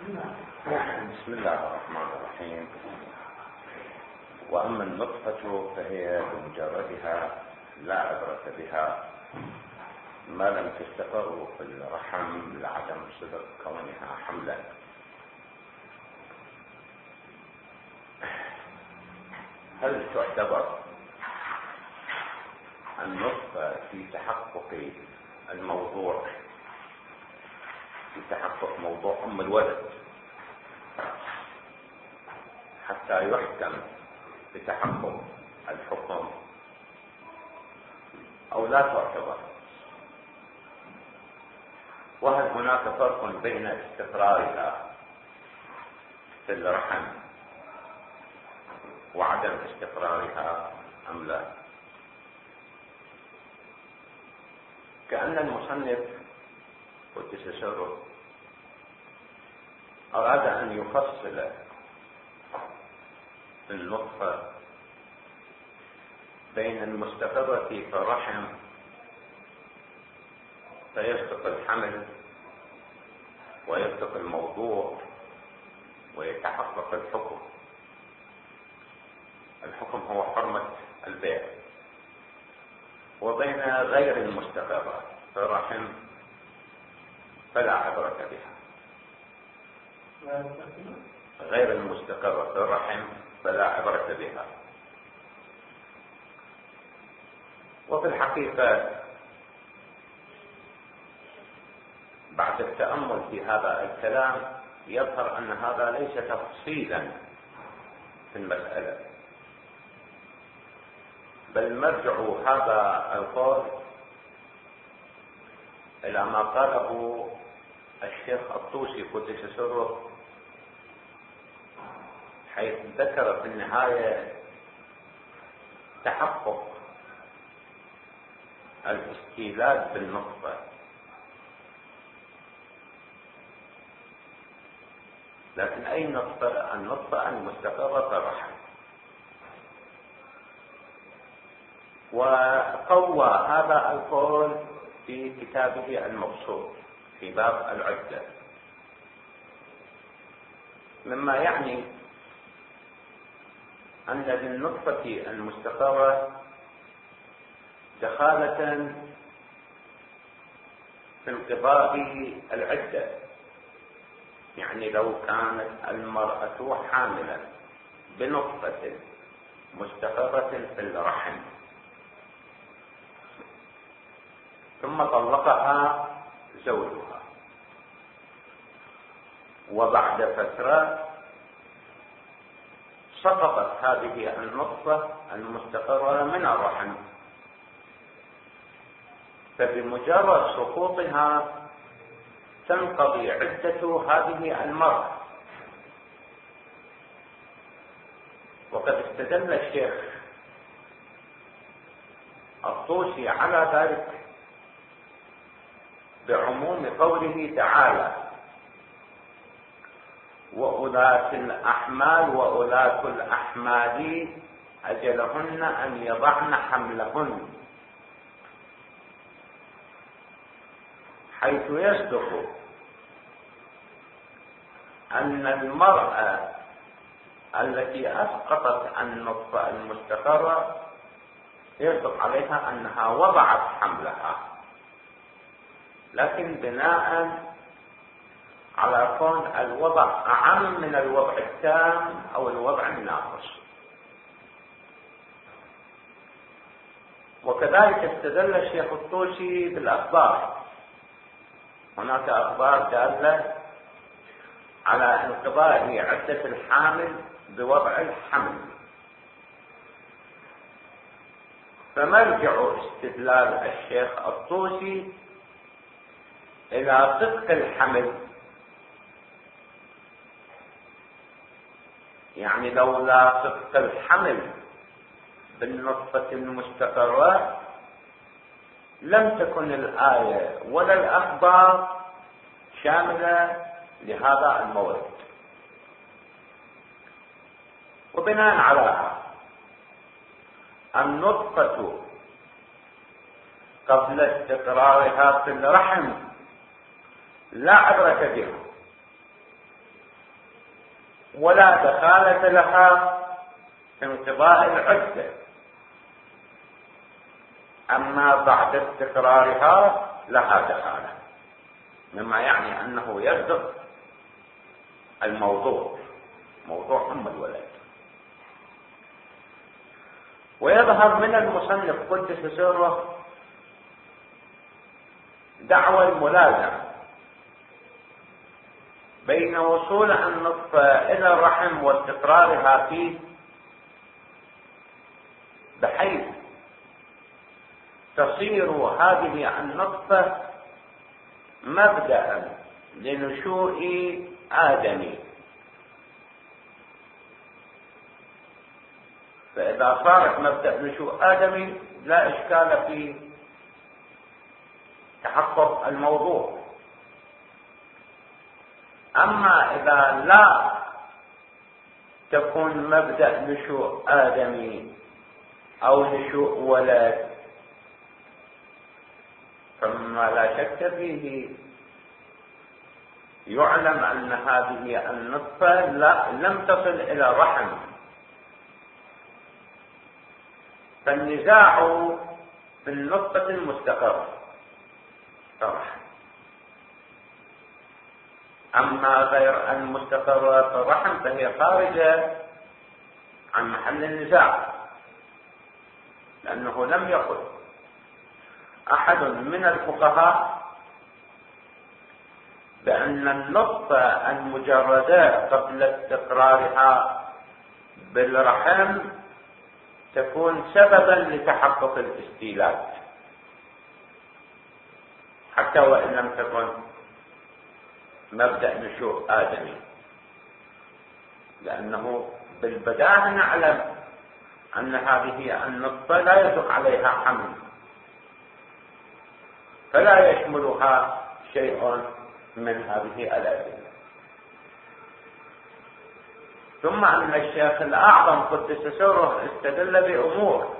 بسم الله الرحمن الرحيم. وأما النطفة فهي بمجردها لا عبرة بها ما لم تستقر في الرحم لعدم صدق كونها حملا. هل تعتبر النطفة في تحقق الموضوع، في تحقق موضوع أم الولد حتى يحكم بتحقق الحكم، أو لا تعتبر؟ وهل هناك فرق بين استقرارها في الرحم وعدم استقرارها أم لا؟ كأن المصنف قدس سره أراد أن يفصل النطفة بين المستقرة في الرحم فيصدق الحمل ويصدق الموضوع ويتحقق الحكم. الحكم هو حرمة البيع، وبين غير المستقرة في الرحم فلا عبرة بها. غير المستقرة في الرحم فلا عبرة بها. وفي الحقيقة بعد التأمل في هذا الكلام يظهر أن هذا ليس تفصيلا في المسألة، بل مرجع هذا القول إلى ما قاله الشيخ الطوسي قدس سره، حيث ذكر في النهاية تحقق الاستيلاد بالنطفة، لكن أي نطفة؟ النطفة المستقرة في الرحم. وقوى هذا القول في كتابه المبسوط في باب العدة، مما يعني أن للنطفة المستقرة دخالة في انقضاء العدة. يعني لو كانت المرأة حاملا بنطفة مستقرة في الرحم ثم طلقها زوجها، وبعد فترة سقطت هذه النطفة المستقرة من الرحم، فبمجرد سقوطها تنقضي عدة هذه المرأة. وقد استدل الشيخ الطوسي على ذلك بعموم قوله تعالى: وأولاة الأحمال وأولاة الأحمال أجلهن أن يضعن حملهن، حيث يصدق أن المرأة التي أسقطت النطفة المستقرة يصدق عليها أنها وضعت حملها، لكن بناء على كون الوضع أعم من الوضع التام أو الوضع الناقص. وكذلك استدل الشيخ الطوسي بالأخبار. هناك أخبار دالة على انقضاء عدة الحامل بوضع الحمل، فمرجع استدلال الشيخ الطوسي إلى صدق الحمل. يعني لولا صدق الحمل بالنطفة المستقرة لم تكن الآية ولا الأخبار شاملة لهذا المورد. وبناء على هذا النطفة قبل استقرارها في الرحم لا عبرة بها، ولا دخالة لها في انقضاء العدة، أما بعد استقرارها لها دخالة، مما يعني أنه يصدق الموضوع، موضوع أم الولد. ويظهر من المصنف قدس سره دعوى الملازمة بين وصول النطفة إلى الرحم واستقرارها فيه، بحيث تصير هذه النطفة مبدأ لنشوء آدمي. فإذا صارت مبدأ نشوء آدمي لا إشكال في تحقق الموضوع. أما إذا لا تكون مبدأ نشوء آدمي أو نشوء ولد، فما لا شك فيه يعلم أن هذه النطفة لم تصل إلى الرحم. فالنزاع في النطفة المستقرة الرحم، أما غير المستقرة في الرحم فهي خارجة عن محل النزاع، لأنه لم يقل أحد من الفقهاء بأن النطفة المجردة قبل استقرارها بالرحم تكون سببا لتحقق الاستيلاد، حتى وإن لم تكن مبدأ نشوء آدمي، لأنه بالبداهة نعلم أن هذه النطفة لا يدق عليها حمل، فلا يشملها شيء من هذه الأدلة. ثم أن الشيخ الأعظم قدس سره استدل بأمور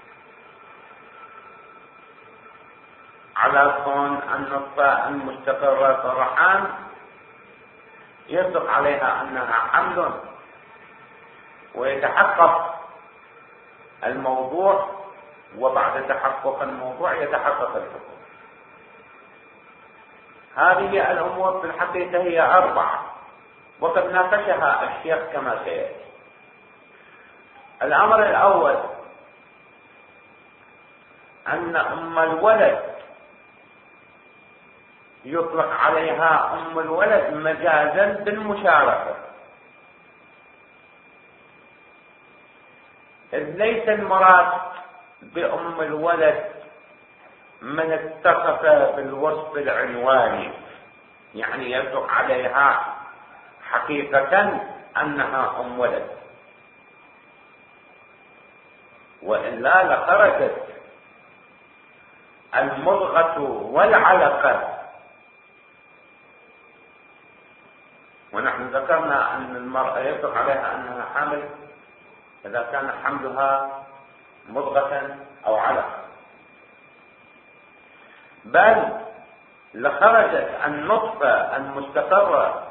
على كون النطفة المستقرة في الرحم يصدق عليها أنها حمل ويتحقق الموضوع، وبعد تحقق الموضوع يتحقق الحكم. هذه الأمور في الحقيقة هي 4، وقد ناقشها الشيخ كما سيأتي. الأمر الأول أن أم الولد يطلق عليها أم الولد مجازا بالمشاركة، إذ ليس المراد بأم الولد من اتصف بالوصف العنواني، يعني يطلق عليها حقيقة أنها أم ولد، وإلا لخرجت المضغة والعلقة. ونحن ذكرنا أن المرأة يطلق عليها أنها حامل إذا كان حملها مضغة أو علقة، بل لخرجت النطفة المستقرة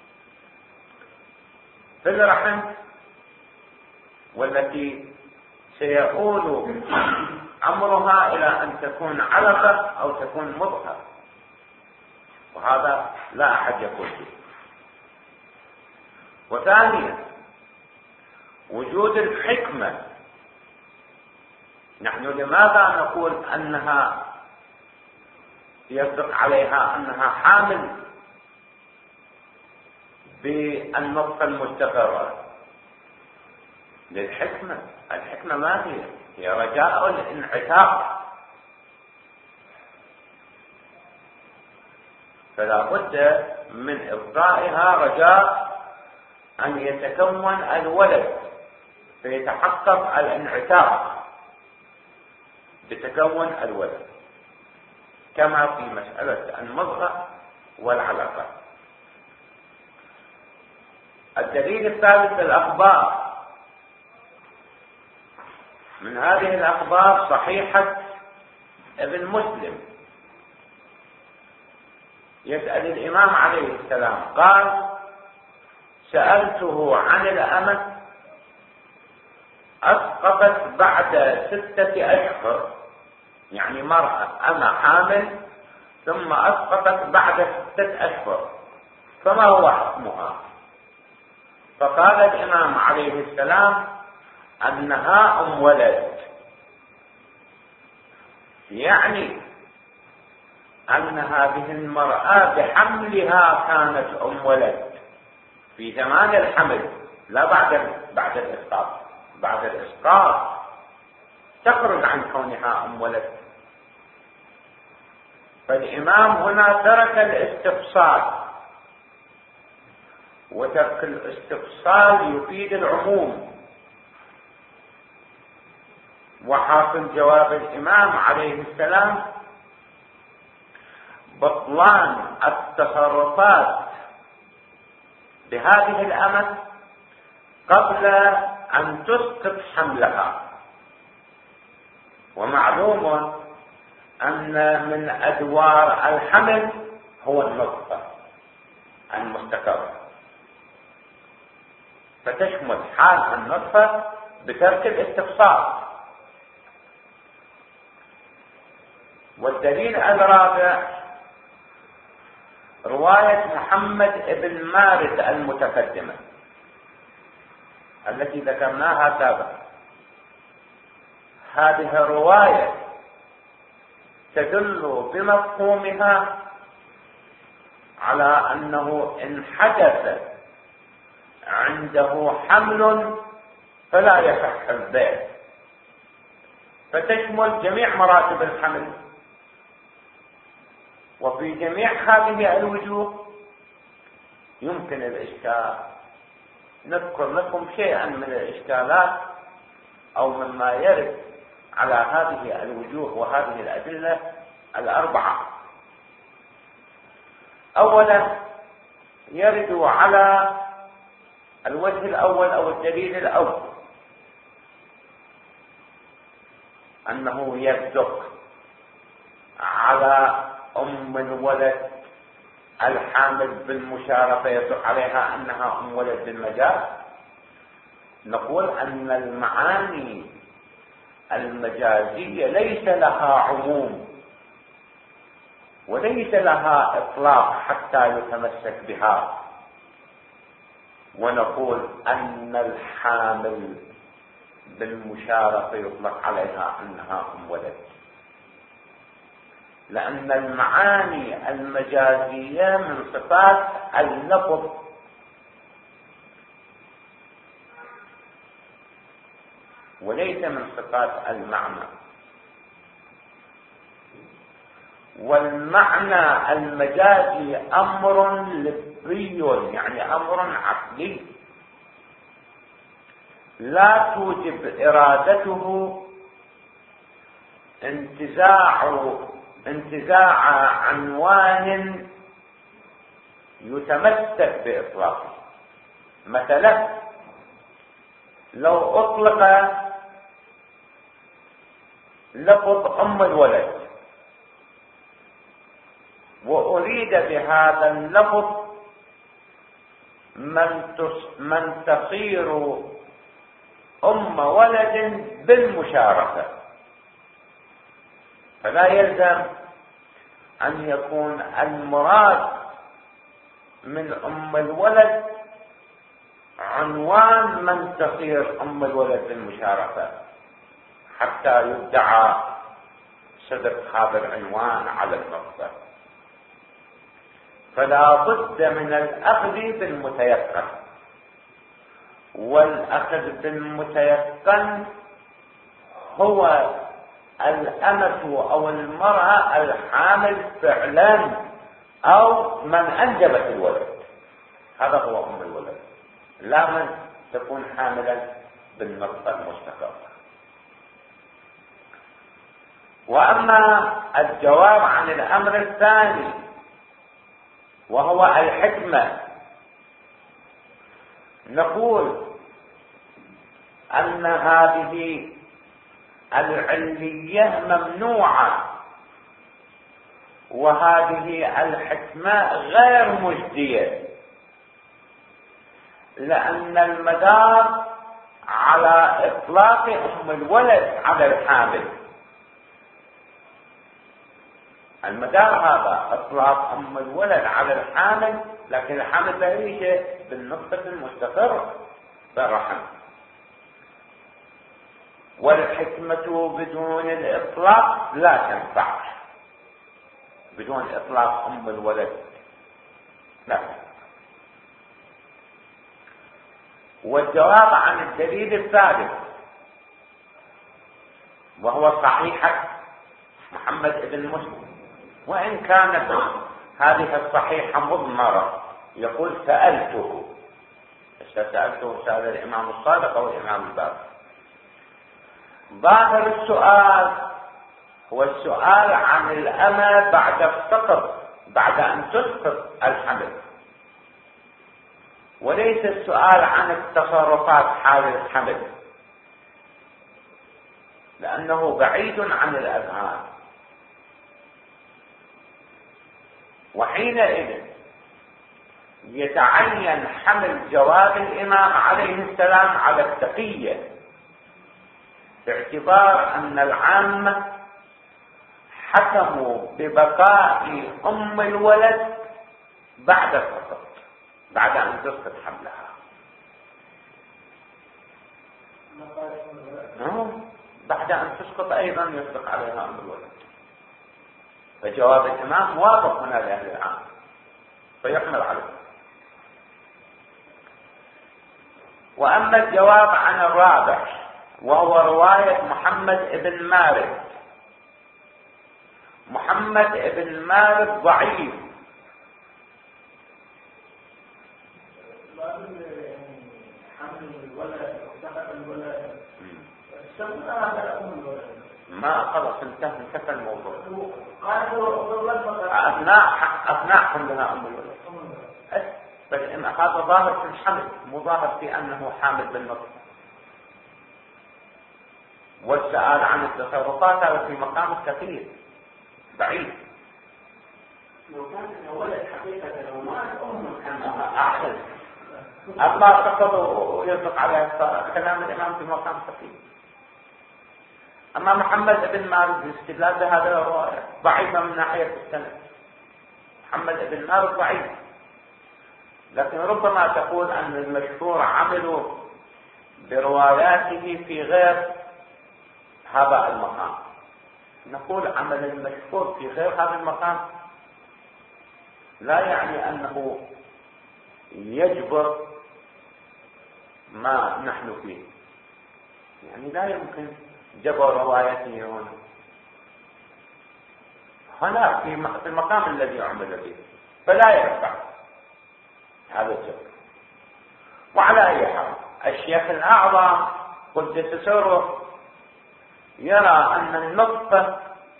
في الرحم والتي سيؤول أمرها إلى أن تكون علقة أو تكون مضغة، وهذا لا أحد يقول فيه. وثانيا وجود الحكمة. نحن لماذا نقول أنها يصدق عليها أنها حامل بالنطفة المستقرة؟ للحكمة. الحكمة ما هي رجاء الانعتاق، فلا بد من إبقائها رجاء أن يتكون الولد فيتحقق الانعتاق بتكون الولد، كما في مسألة المضغة والعلقة. الدليل الثالث الأخبار. من هذه الأخبار صحيحة ابن مسلم يسأل الإمام عليه السلام قال: سألته عن الأمة أسقطت بعد 6 أشهر، يعني مرأة أما حامل ثم أسقطت بعد 6 أشهر، فما هو حكمها؟ فقال الإمام عليه السلام أنها أم ولد، يعني أن هذه المرأة بحملها كانت أم ولد في زمان الحمل، لا بعد الإسقاط. بعد الإسقاط تخرج عن كونها أم ولد. فالإمام هنا ترك الاستفصال، وترك الاستفصال يفيد العموم. وحاصل جواب الإمام عليه السلام بطلان التصرفات بهذه الأمة قبل أن تسقط حملها. ومعلوم أن من أدوار الحمل هو النطفة المستقرة، فتشمل حال النطفة بترك الاستفصال. والدليل الرابع رواية محمد بن مارد المتقدمة التي ذكرناها سابقا. هذه الرواية تدل بمفهومها على أنه إن حدث عنده حمل فلا يصح البيع، فتشمل جميع مراتب الحمل. وفي جميع هذه الوجوه يمكن الإشكال. نذكر لكم شيئا من الإشكالات أو مما يرد على هذه الوجوه وهذه الأدلة الأربعة. أولا يرد على الوجه الأول أو الدليل الأول أنه يصدق على أم الولد الحامل بالمشارفة، يصدق عليها أنها أم ولد بالمجاز. نقول أن المعاني المجازية ليس لها عموم وليس لها إطلاق حتى يتمسك بها، ونقول أن الحامل بالمشارفة يطلق عليها أنها أم ولد، لأن المعاني المجازية من صفات اللفظ، وليس من صفات المعنى. والمعنى المجازي أمر لبي، يعني أمر عقلي لا توجب إرادته انتزاع عنوان يتمسك بإطلاقه. مثلا لو أطلق لفظ أم الولد وأريد بهذا اللفظ من تصير أم ولد بالمشاركة، فلا يلزم أن يكون المراد من أم الولد عنوان من تصير أم الولد بالمشاركة حتى يدعى صدق هذا العنوان على النطفة. فلا بد من الأخذ بالمتيقن، والأخذ بالمتيقن هو الأمة أو المرأة الحامل فعلا أو من أنجبت الولد، هذا هو أم الولد، لا من تكون حاملا بالنطفة المستقرة. وأما الجواب عن الأمر الثاني وهو الحكمة، نقول أن هذه العلية ممنوعة، وهذه الحكمة غير مجدية، لأن المدار على إطلاق أم الولد على الحامل، المدار هذا إطلاق أم الولد على الحامل، لكن الحامل لا يجي بالنطفة المستقرة بالرحم. والحكمة بدون الإطلاق لا تنفع، بدون إطلاق أم الولد لا. والجواب عن الدليل الثالث وهو صحيحة محمد بن مسلم، وإن كانت هذه الصحيحة مضمرة، يقول سألته سأل الإمام الصادق أو الإمام الباقر. ظاهر السؤال هو السؤال عن الأمة بعد السقط، بعد أن تسقط الحمل، وليس السؤال عن التصرفات حال الحمل، لأنه بعيد عن الأذهان. وحينئذ يتعين حمل جواب الإمام عليه السلام على التقية، باعتبار أن العامة حكموا ببقاء أم الولد بعد السقط، بعد أن تسقط حملها. بعد أن تسقط أيضا يطلق عليها أم الولد، فجواب الإمام موافق هنا لأهل العام فيحمل عليه. وأما الجواب عن الرابع وهو رواية محمد بن مالك، محمد بن مالك ضعيف، ما خلص انتهى الموضوع. أثناء حملها أم الولد، بس إن هذا ظاهر في الحمل، مو ظاهر في أنه حامل بالنطق. والسؤال عن التصرفات هذا في مقام التقييد بعيد. لو كان الولد حقيقة لو ما الأم أحسن أما تقض ويطلق عليها كلام الإمام في مقام التقييد. أما محمد بن مالك باستدلال بهذا الرواية ضعيفة من ناحية السند، محمد بن مالك ضعيف، لكن ربما تقول أن المشهور عملوا برواياته في غير هذا المقام. نقول عمل المشهور في غير هذا المقام لا يعني أنه يجبر ما نحن فيه، يعني لا يمكن جبر روايته هنا في المقام الذي عمل به، فلا ينفع هذا الجبر. وعلى أي حال الشيخ الأعظم قدس سره يرى أن النطفة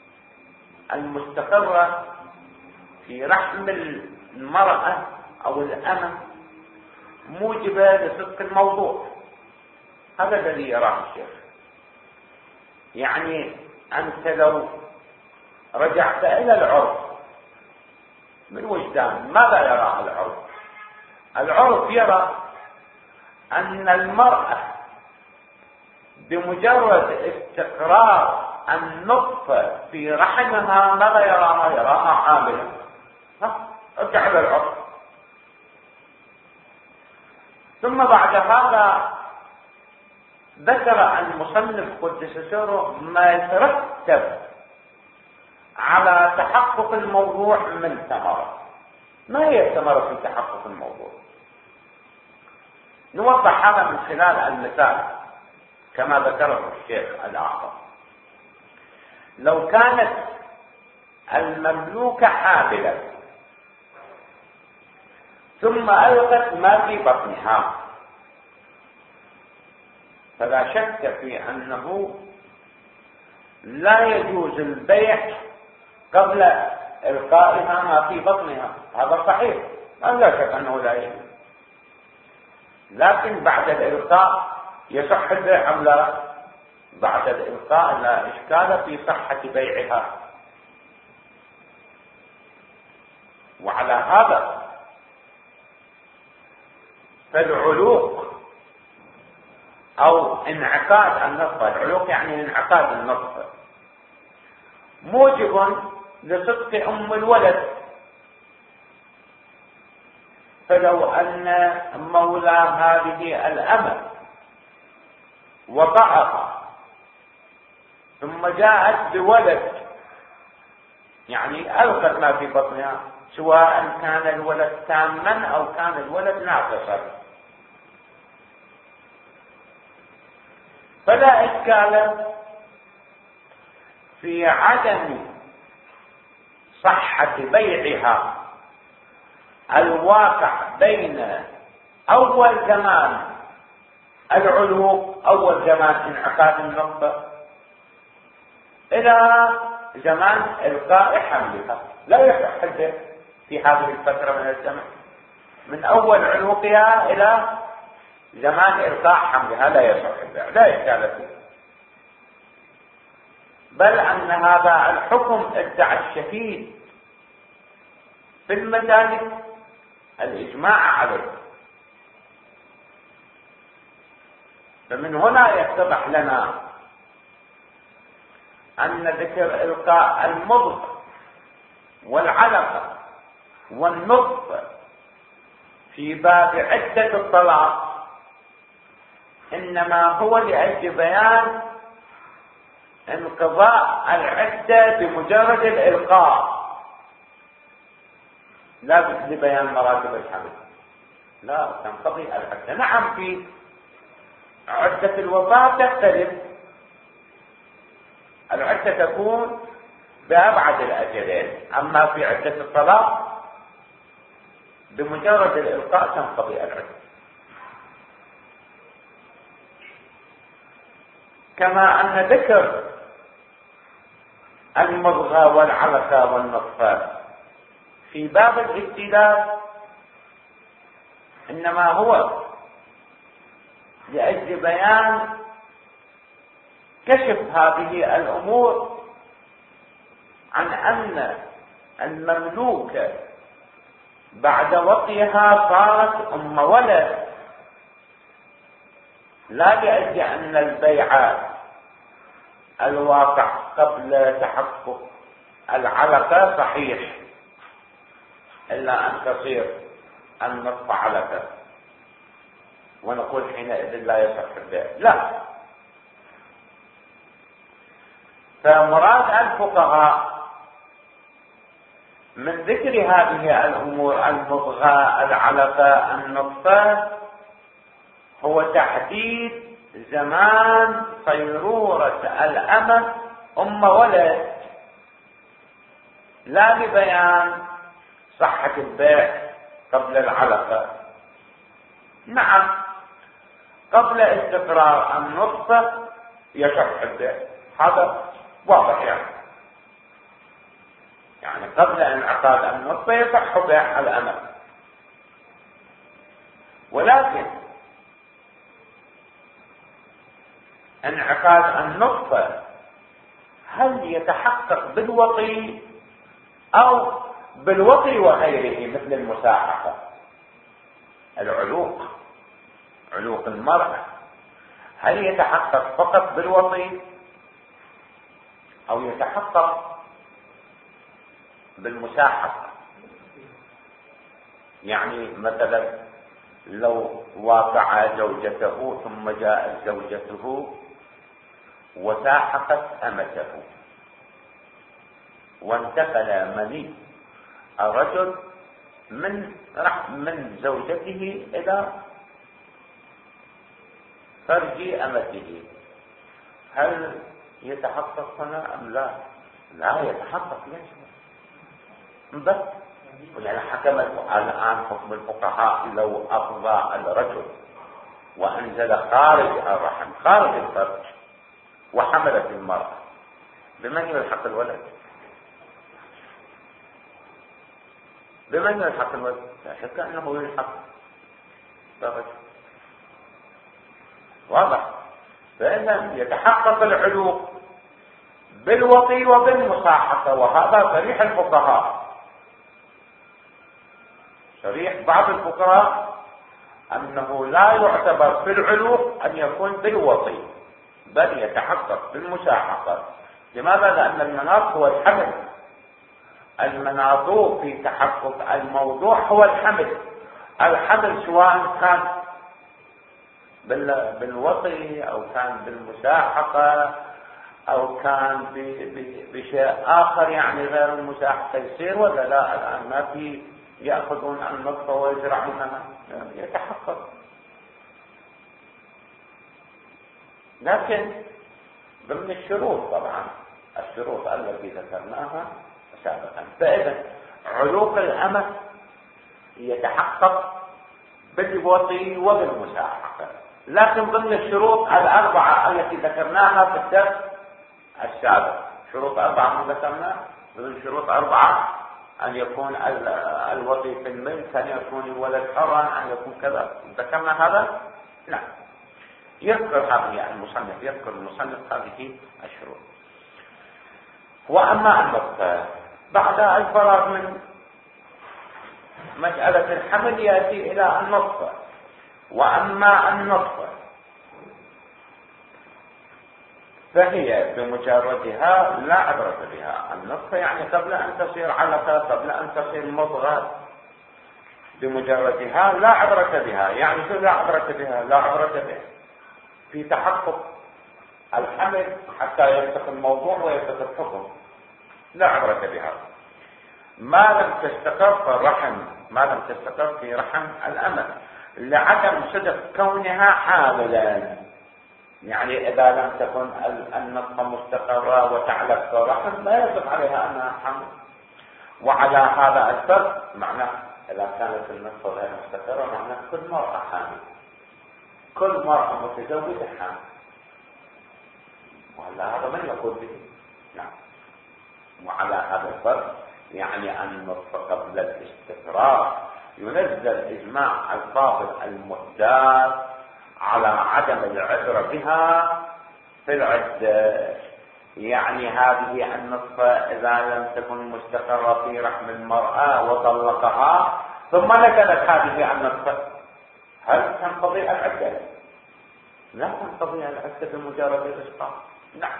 المستقرة في رحم المرأة أو الأمة موجبة لصدق الموضوع. هذا الذي يراه الشيخ. يعني أنت لو رجعت إلى العرف من وجدان ماذا يرى العرف؟ العرف يرى أن المرأة بمجرد استقرار النطفة في رحمها ماذا يراها؟ يراها حاملا. ارجع إلى العرف. ثم بعد هذا ذكر المصنف قدس سره ما يترتب على تحقق الموضوع من ثمرة. ما هي الثمرة في تحقق الموضوع؟ نوضح هذا من خلال المثال كما ذكره الشيخ الأعظم. لو كانت المملوكة حاملا ثم ألقت ما في بطنها فلا شك في أنه لا يجوز البيع قبل إلقائها ما في بطنها، هذا صحيح، لا شك أنه لا يجوز. لكن بعد الإلقاء يصح البيع أم لا؟ بعد الإلقاء لا إشكال في صحة بيعها. وعلى هذا فالعلوق او انعقاد النطفة، العلوق يعني انعقاد النطفة، موجب لصدق ام الولد. فلو ان مولى هذه الامة وضعها ثم جاءت بولد، يعني القت ما في بطنها، سواء كان الولد تاما او كان الولد ناقصا، فلا اشكال في عدم صحة بيعها الواقع بين اول زمان العلوق، اول زمان انعقاد النطفة، الى زمان القاء حملها. لا يصح البيع في هذه الفترة من الزمن، من اول علوقها الى زمان القاء حملها لا يصح البيع، لا اشكال فيه. بل ان هذا الحكم ادعى الشهيد في المساجد الاجماع عليه. فمن هنا يتضح لنا ان ذكر القاء المضغ والعلقة والنطفة في باب عدة الطلاق انما هو لاجل بيان انقضاء العدة بمجرد الالقاء، لا لبيان مراتب الحمل. لا تنقضي العدة. نعم في عدة الوفاة تختلف، العدة تكون بأبعد الأجلين، أما في عدة الطلاق بمجرد الإلقاء تنقضي العدة. كما أن ذكر المضغة والعلقة والنطفة في باب الابتلاء إنما هو لأجل بيان كشف هذه الأمور عن أن المملوكة بعد وطئها صارت أم ولد، لا لأجل أن البيع الواقع قبل تحقق العلقة صحيح إلا أن تصير النطفة علقة ونقول حينئذ لا يصح البيع. لا، فمراد الفقهاء من ذكر هذه الأمور المضغة العلقة النطفة هو تحديد زمان صيرورة الأمة أم ولد، لا لبيان صحة البيع قبل العلقة. نعم قبل استقرار النطفة يصح البيع، هذا واضح يعني قبل انعقاد النطفة يصح بيع الأمة. ولكن انعقاد النطفة هل يتحقق بالوطي أو بالوطي وغيره مثل المساحقة؟ العلوق، علوق المرأة، هل يتحقق فقط بالوطي أو يتحقق بالمساحقة؟ يعني مثلا لو واقع زوجته ثم جاءت زوجته وساحقت أمته وانتقل مني الرجل من زوجته إلى فرج أمته، هل يتحقق هنا أم لا؟ لا يتحقق. ليش؟ بس ولأن حكم الآن حكم الفقهاء لو أفضى الرجل وأنزل خارج الرحم خارج الفرج وحملت المرأة، بمن يلحق الولد؟ بمن يلحق الولد؟ لا شك أنه يلحق بالرجل. واضح؟ فإذا يتحقق العلوق بالوطي وبالمصاحقة، وهذا صريح الفقهاء. صريح بعض الفقهاء أنه لا يعتبر في العلوق أن يكون بالوطي، بل يتحقق بالمساحقة. لماذا؟ لأن المناط هو الحمل، المناط في تحقق الموضوع هو الحمل. الحمل سواء كان بالوطي أو كان بالمساحقة أو كان بشيء آخر يعني غير المساحقة، يصير ولا لا؟ الآن ما في يأخذون النطفة ويزرعونها، يتحقق. لكن ضمن الشروط طبعا، الشروط التي ذكرناها سابقا. فإذا علوق الأمة يتحقق بالوطي وبالمساحقة، لكن ضمن الشروط الأربعة التي ذكرناها في الدرس السابق. شروط أربعة ذكرنا، ضمن شروط أربعة أن يكون الوطي في الملك، أن يكون الولد حرا، أن يكون كذا. ذكرنا هذا؟ نعم. يذكر هذه المصنف هذه الشروط. وأما النطفة بعد الفراغ من مسألة الحمل يأتي إلى النطفة. وأما النطفة فهي بمجردها لا عبرة بها. النطفة يعني قبل أن تصير علقة، قبل أن تصير مضغة، بمجردها لا عبرة بها. يعني شو لا عبرة بها؟ لا عبرة بها في تحقق الحمل حتى يفتح الموضوع ويفتح الحكم، لا عبرة بها. ما لم تستقر في الرحم، ما لم تستقر في رحم الأمة، لعدم صدق كونها حاملا. يعني إذا لم تكن النطفة مستقرة وتعلق في الرحم لا يصدق عليها أنها حامل. وعلى هذا الفرق معناه إذا كانت النطفة غير مستقرة معناه كل مرأة حامل، كل مرأة متزوجة حامل. وعلى هذا من يقول به؟ نعم. وعلى هذا الفرق يعني أن النطفة قبل الاستقرار ينزل إجماع الفاضل المقدار على عدم العبرة بها في العدة. يعني هذه النطفة إذا لم تكن مستقرة في رحم المرأة وطلقها ثم نزلت هذه النطفة، هل تنقضي العدة؟ لا تنقضي العدة بمجرد الإسقاط. نعم.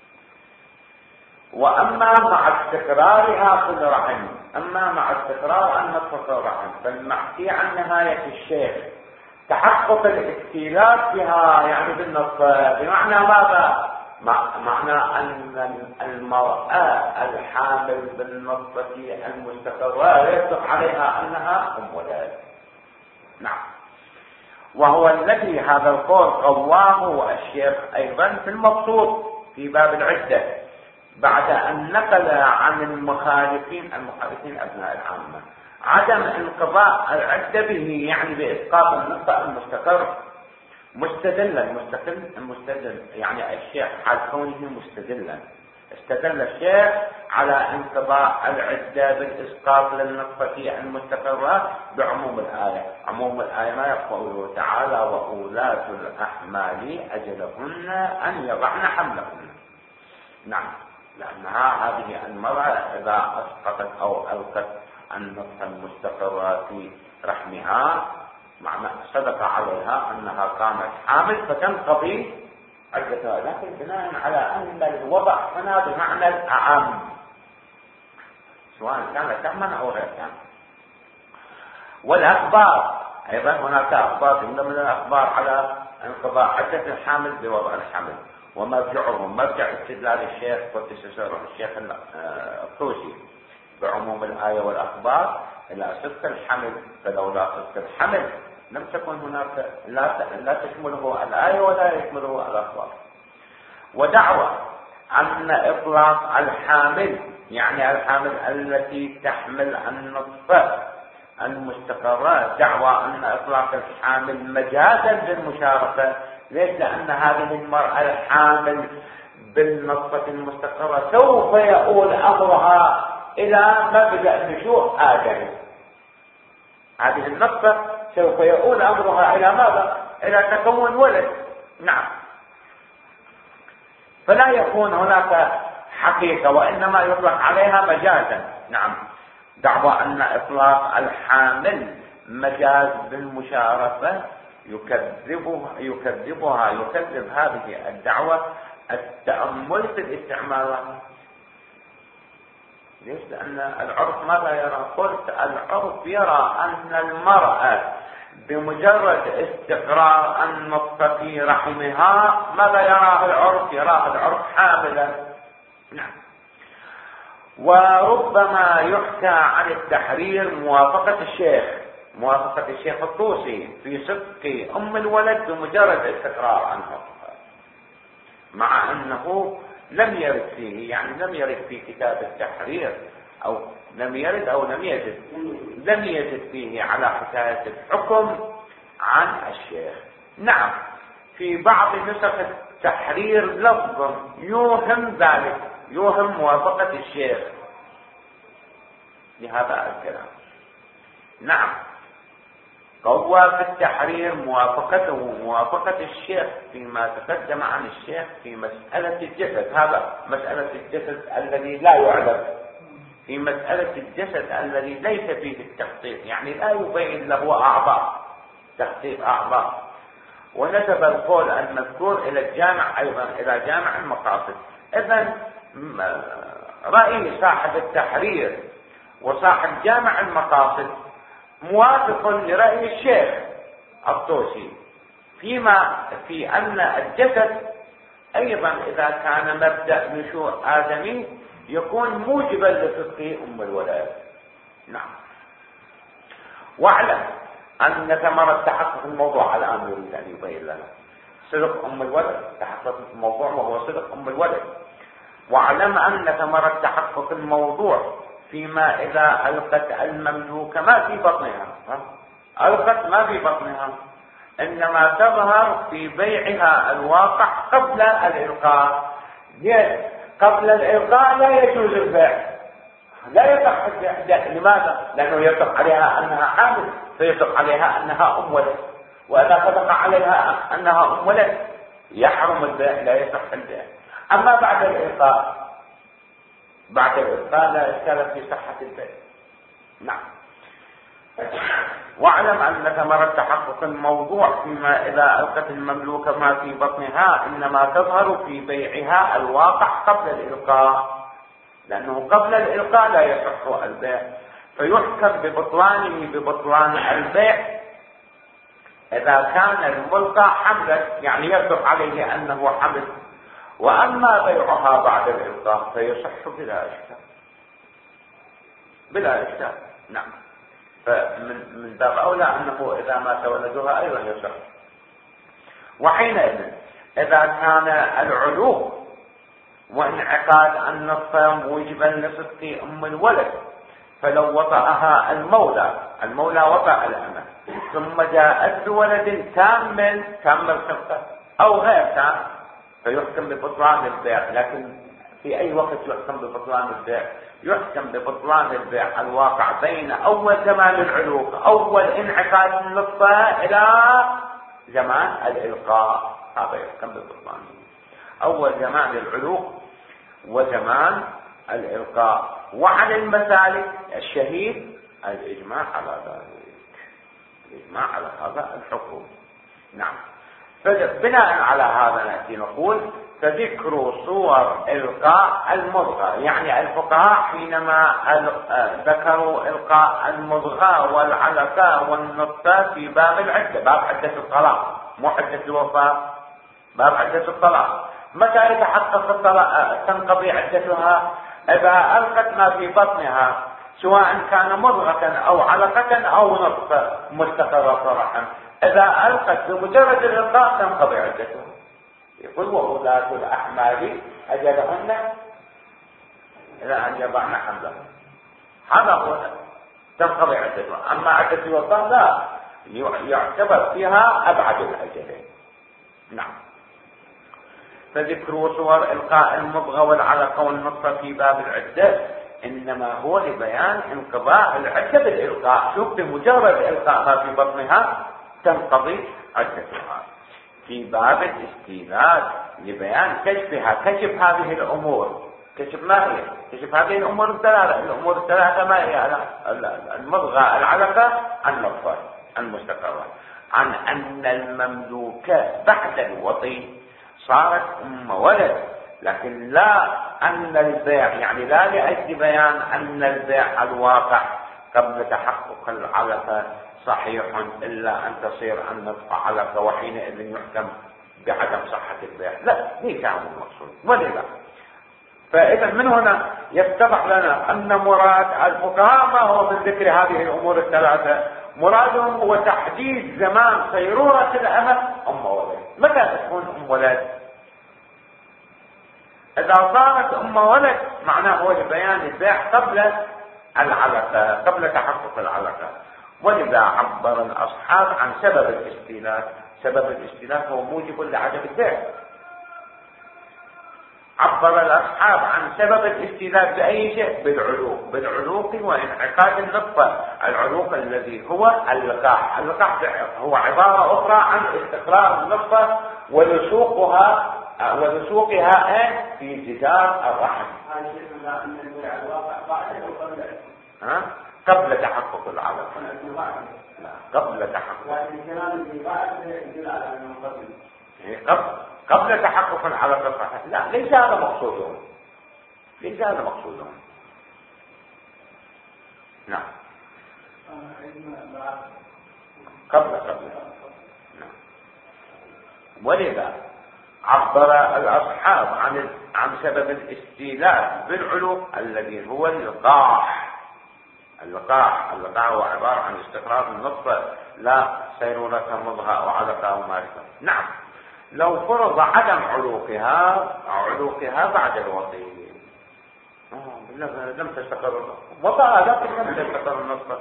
وأما مع استقرارها في الرحم، أما مع استقرار النطفة في الرحم فالمحكي عن نهاية الشيخ تحقق الاختلاف بها، يعني بالنطفة. بمعنى ماذا؟ معنى أن المرأة الحامل بالنطفة المستقرة يصدق عليها أنها أم ولد. نعم. وهو الذي هذا القول قواه الشيخ أيضا في المبسوط في باب العدة بعد أن نقل عن المخالفين أبناء العامة عدم انقضاء العدة به، يعني بإسقاط النطفة المستقر مستدل يعني الشيخ حال كونه مستدلا. استدل الشيخ على انقضاء العدة بالإسقاط للنطفة المستقرة بعموم الآية. عموم الآية ما يقوله تعالى وأولاة الأحمال أجلهن أن يضعن حملهن. نعم. لأنها هذه المرأة إذا أسقطت أو ألقت النطفة المستقرة في رحمها معنى صدق عليها أنها قامت حامل فتنقضي عدتها. لكن بناء على أن الوضع هنا بمعنى الأعم سواء كان تأمن أو غير تأمن. والأخبار أيضا هناك أخبار من ضمن الأخبار على انقضاء عدة الحامل بوضع الحمل. ومرجعهم مرجع استدلال الشيخ قدس سره الشيخ الطوسي بعموم الآية والأخبار إلى صدق الحمل. فلولا صدق الحمل لم تكن هناك لا تشمله الآية ولا يشمله الأخبار. ودعوى أن إطلاق الحامل يعني الحامل التي تحمل النطفة المستقرة، دعوى أن إطلاق الحامل مجازا بالمشاركة. ليش؟ لأن هذه المرأة الحامل بالنطفة المستقرة سوف يؤول أمرها إلى مبدأ نشوء آدم. هذه النطفة سوف يؤول أمرها إلى ماذا؟ إلى تكون ولد. نعم. فلا يكون هناك حقيقة وإنما يطلق عليها مجازا. نعم. دعوى أن إطلاق الحامل مجاز بالمشارفة يكذب هذه الدعوة التأمل في الاستعمالات. ليش؟ لأن العرف ماذا يرى؟ قلت العرف يرى أن المرأة بمجرد استقرار النطفة في رحمها ماذا يراه العرف؟ يراه العرف حاملا. نعم. وربما يحكى عن التحرير موافقة الشيخ الطوسي في صدق أم الولد بمجرد استقرار النطفة، مع أنه لم يرد فيه، يعني لم يرد في كتاب التحرير أو لم يجد فيه على حكاية الحكم عن الشيخ. نعم، في بعض نسخ التحرير لفظ يوهم ذلك، يوهم موافقة الشيخ لهذا الكلام. نعم، قوى في التحرير موافقة الشيخ فيما تقدم عن الشيخ في مسألة الجسد. هذا مسألة الجسد الذي لا يعلم، في مسألة الجسد الذي ليس فيه التخطيط، يعني لا يبين له أعضاء، تخطيط أعضاء. ونسب القول المذكور إلى الجامع، أيضا إلى جامع المقاصد. إذن رأي صاحب التحرير وصاحب جامع المقاصد موافق لرأي الشيخ الطوسي في أن الجسد أيضا إذا كان مبدأ نشوء آدمي يكون موجبا لصدق أم الولد. نعم. واعلم أن ثمرة تحقق الموضوع الآن يريد أن يبين لنا صدق أم الولد، تحقق الموضوع وهو صدق أم الولد. واعلم أن ثمرة تحقق الموضوع فيما إذا ألقت المملوك ما في بطنها، ألقت ما في بطنها، إنما تظهر في بيعها الواقع قبل الإلقاء. قبل الإلقاء لا يجوز البيع، لا يصح البيع. لماذا؟ لأنه يطلق عليها أنها حامل، فيطلق عليها أنها أم ولد، وإذا صدق عليها أنها أم ولد يحرم البيع، لا يصح البيع. أما بعد الإلقاء لا إشكال في صحة البيع. نعم. واعلم أن ثمرة تحقق الموضوع فيما إذا ألقت المملوك ما في بطنها إنما تظهر في بيعها الواقع قبل الإلقاء، لأنه قبل الإلقاء لا يصح البيع، فيحكم ببطلانه ببطلان البيع إذا كان الملقى حملا، يعني يصدق عليه أنه حمل. وأما بيعها بعد الإلقاء فيصح بلا إشكال. نعم. فمن باب أولى أنه إذا مات ولدها أيضا يصح. وحينئذ إذا كان العلو وانعقاد النطفة موجبا لصدق أم الولد، فلو وطأها المولى وطأ الأمة ثم جاءت بولد كامل خلقة أو غير تام، فيحكم ببطلان البيع. لكن في أي وقت يحكم ببطلان البيع؟ يحكم ببطلان البيع الواقع بين أول زمان العلوق، أول انعقاد النطفة، إلى زمان الإلقاء. هذا يحكم ببطلانه، أول زمان العلوق وزمان الإلقاء. وعلى المسالك الشهيد الإجماع على ذلك، الإجماع على هذا الحكم. نعم. فبناء على هذا نأتي نقول فذكر صور إلقاء المضغة، يعني الفقهاء حينما ذكروا إلقاء المضغة والعلقة والنطفة في باب العدة، باب عدة الطلاق، مو عدة الوفاة، باب عدة الطلاق. متى يتحقق الطلاق تنقضي عدتها؟ إذا ألقت ما في بطنها، سواء كان مضغة أو علقة أو نطفة مستقرة رحم، إذا ألقت بمجرد الإلقاء تنقضي عدتها. يقول وأولاة الأحمال أجلهن إلى أن يضعن حملهن، هذا هو تنقضي عدتها. أما عدة الوفاة لا يعتبر فيها أبعد الأجلين. نعم. فذكر صور إلقاء المضغة والعلقة والنطفة في باب العدة إنما هو لبيان انقضاء العدة بالإلقاء. شوف، بمجرد إلقاء ما في بطنها تنقضي عدتها. في باب الاستيلاد لبيان كشف هذه الأمور، كشف ما هي؟ كشف هذه الأمور الثلاثة. الأمور الثلاثة ما هي؟ المضغة، العلقة، النطفة المستقرة. عن أن المملوكة بعد الوطي صارت أم ولد، لكن لا أن البيع، يعني لا لأجل بيان أن البيع الواقع قبل تحقق العلقة صحيح إلا أن تصير النطفة علقة وحينئذ يحكم بعدم صحة البيع. لا، ليس هذا المقصود. ولذا فإذا من هنا يتضح لنا أن مراد الفقهاء ما هو من ذكر هذه الأمور الثلاثة، مرادهم هو تحديد زمان صيرورة الأمة أم ولد. متى تكون أم ولد؟ إذا صارت أم ولد معناه هو لبيان البيع قبل العلقة، قبل تحقق العلقة. ولذا عبر الأصحاب عن سبب الاستيلاء. سبب الاستيلاء هو موجب لعدم البيع. عبر الأصحاب عن سبب الاستيلاء بأي شيء؟ بالعلوق. بالعلوق وانعقاد النطفة. العلوق الذي هو اللقاح. اللقاح هو عبارة أخرى عن استقرار النطفة ولسوقها في جدار الرحم. قبل تحقق العلقة. لا، قبل تحقق. قبل تحقق العلقة صحيح. لا، ليس هذا مقصودهم. ليس هذا مقصودهم. نعم. قبل. نعم. ولذا عبر الأصحاب عن سبب الاستيلاء بالعلوق الذي هو اللقاح. اللقاح هو عبارة عن استقرار النطفة، لا صيرورة مضغة أو علقة أو ما يشبه. نعم. لو فرض عدم علوقها بعد الوطي، لم تستقر النطفة، وطأ لكن لم تستقر النطفة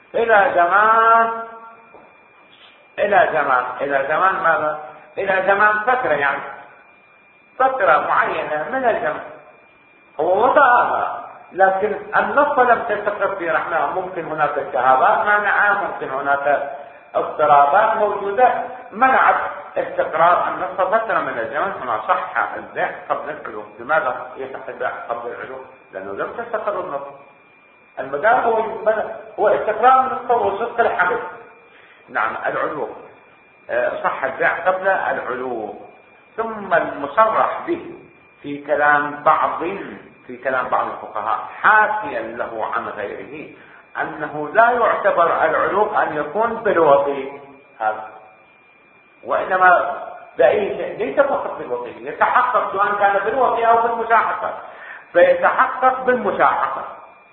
إلى زمان ماذا؟ إلى زمان فترة، يعني فترة معينة من الزمن. هو وطأها لكن النطفة لم تستقر في رحمها. ممكن هناك التهابات مانعة، ممكن هناك اضطرابات موجودة منعت استقرار النطفة فترة من الزمن. هنا صح البيع قبل العلوق. لماذا يصح البيع قبل العلوق؟ لأنه لم تستقر النطفة. المدار هو استقرار النطفة وصدق الحمل. نعم، العلوق صح البيع قبل العلوق. ثم المصرح به في كلام بعض الفقهاء حاكيا له عن غيره أنه لا يعتبر العلوق أن يكون بالوطي هذا، وإنما بأي شيء، ليس فقط بالوطي، يتحقق سواء كان بالوطي أو بالمشاحقة. فيتحقق بالمشاحقة،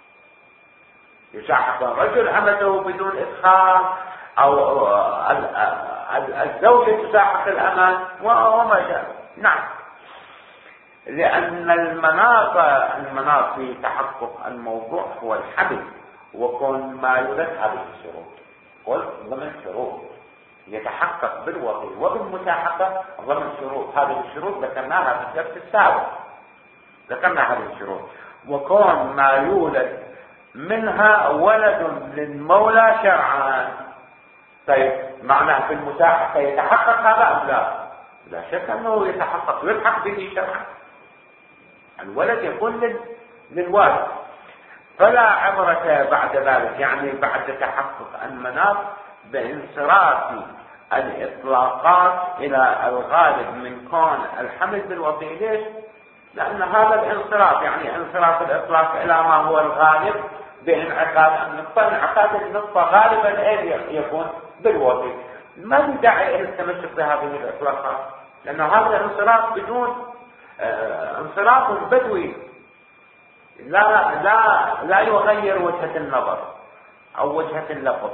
يشاحق الرجل أمته بدون إدخال، أو الزوجة تشاحق الأمة وما شابه. نعم، لأن المناط في تحقق الموضوع هو الحبل، وكون ما يولد هذه الشروط. قلت ضمن شروط يتحقق بالوطي وبالمشاحقة، ضمن شروط. هذه الشروط ذكرناها في الدرس السابق، ذكرنا هذه الشروط. وكون ما يولد منها ولد للمولى شرعا. طيب معناه في المشاحقة يتحقق هذا أم لا؟ لا شك أنه يتحقق، يلحق به شرعا. الولد يكون للوالد. فلا عبرة بعد ذلك، يعني بعد تحقق المناط، بانصراف الإطلاقات إلى الغالب من كون الحمل بالوطي. ليش؟ لأن هذا الانصراف، يعني انصراف الإطلاق إلى ما هو الغالب بانعقاد النطفة. انعقاد النطفة غالبا يكون بالوطي. ما في داعي إلى التمسك بهذه الإطلاقات، لأن هذا الانصراف بدون انصراف بدوي لا يغير وجهة النظر أو وجهة اللفظ.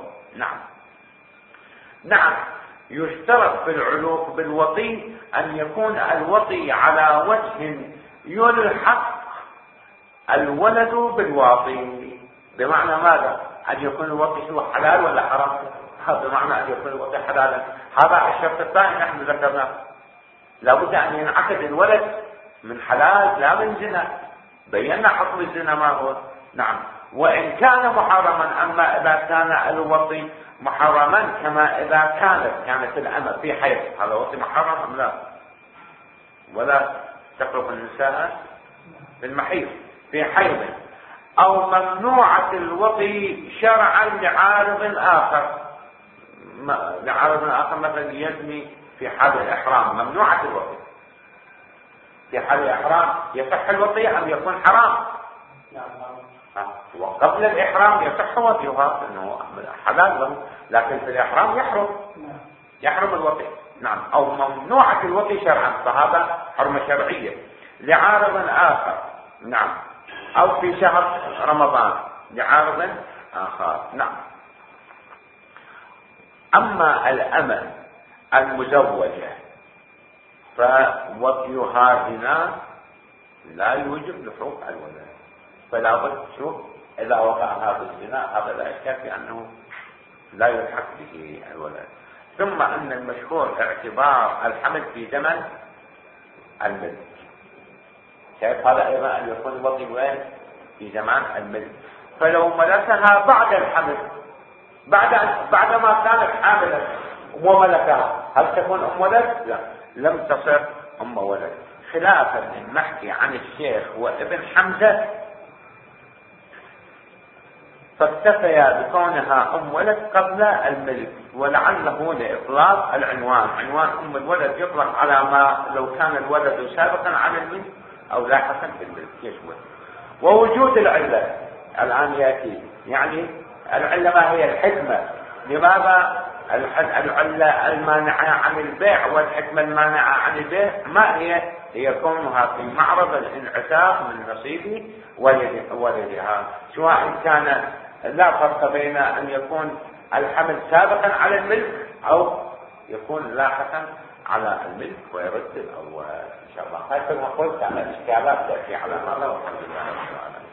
نعم، يشترط في العلوق بالوطي أن يكون الوطي على وجه يلحق الولد بالواطي. بمعنى ماذا؟ أن يكون الوطي شو حلال ولا حرام؟ بمعنى أن يكون الوطي حلالا. هذا الشرط الثاني نحن ذكرناه. لابد أن ينعقد الولد من حلال لا من زنا. بينا حكم الزنا ما هو. نعم، وإن كان محرما. أما إذا كان الوطي محرما كما إذا كانت الأمة في حيض، هذا وطي محرم أم لا؟ ولا تقرب النساء في المحيض في حيض، أو ممنوعة الوطي شرعا لعارض آخر. لعارض آخر مثلا يزني في حال الإحرام، ممنوعة الوطي. في حال الإحرام يصح الوطي أم يكون حرام؟ وقبل الإحرام يصح وطيها لأنه حلال له، لكن في الإحرام يحرم الوطي. نعم. أو ممنوعة الوطي شرعا، فهذا حرمة شرعية لعارض آخر. نعم. أو في شهر رمضان لعارض آخر. نعم. أما الأمة المزوجة فوطيها هنا لا يوجب لحوق الولد، فلا بد شوف إذا وقع هذا الزنا هذا لا يشك في أنه لا يلحق به الولد. ثم أن المشهور اعتبار الحمل في زمن الملك. شايف هذا أيضا أن يكون الوطي وين؟ في زمان الملك. فلو ملكها بعد الحمل، بعد ما كانت حاملا وملكها، هل تكون أم ولد؟ لا، لم تصر أم ولد، خلافا للمحكي عن الشيخ وابن حمزة، فاكتفيا بكونها أم ولد قبل الملك، ولعله لإطلاق العنوان. عنوان أم الولد يطلق على ما لو كان الولد سابقا على الملك أو لاحقا في الملك يشمل. ووجود العلة الآن يأتي، يعني العلة ما هي؟ الحكمة. لماذا العلة المانعة عن البيع والحكمة المانعة عن البيع ما هي؟ هي كونها في معرض الانعتاق من نصيب ولدها، سواء كان لا فرق بين أن يكون الحمل سابقا على الملك أو يكون لاحقا على الملك ويرد الأول. إن شاء الله. هذا ما قلت على الإشكالات تأتي على هذا والحمد لله رب العالمين.